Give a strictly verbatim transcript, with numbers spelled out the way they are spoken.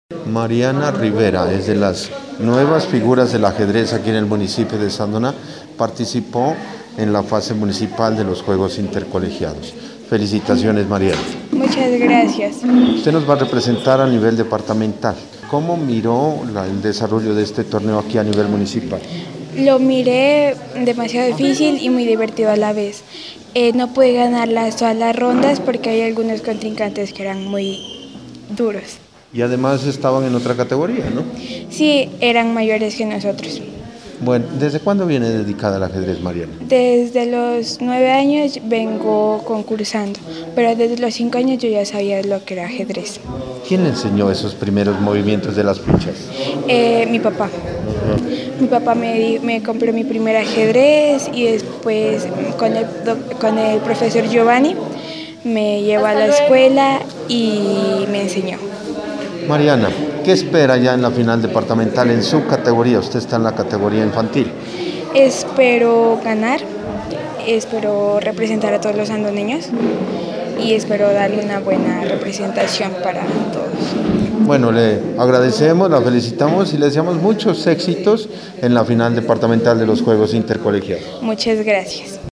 Mariana Rivera es de las nuevas figuras del ajedrez aquí en el municipio de Sandoná. Participó en la fase municipal de los Juegos Intercolegiados. Felicitaciones, Mariana. Muchas gracias. Usted nos va a representar a nivel departamental. ¿Cómo miró la- el desarrollo de este torneo aquí a nivel municipal? Lo miré demasiado difícil y muy divertido a la vez. Eh, no pude ganar las, todas las rondas porque hay algunos contrincantes que eran muy duros. Y además estaban en otra categoría, ¿no? Sí, eran mayores que nosotros. Bueno, ¿desde cuándo viene dedicada al ajedrez, Mariana? Desde los nueve años vengo concursando, pero desde los cinco años yo ya sabía lo que era ajedrez. ¿Quién le enseñó esos primeros movimientos de las fichas? Eh, mi papá. Mi papá me, di- me compró mi primer ajedrez y después con el, doc- con el profesor Giovanni me llevó a la escuela y me enseñó. Mariana, ¿qué espera ya en la final departamental en su categoría? Usted está en la categoría infantil. Espero ganar, espero representar a todos los sandoneños y espero darle una buena representación para todos. Bueno, le agradecemos, la felicitamos y le deseamos muchos éxitos en la final departamental de los Juegos Intercolegiados. Muchas gracias.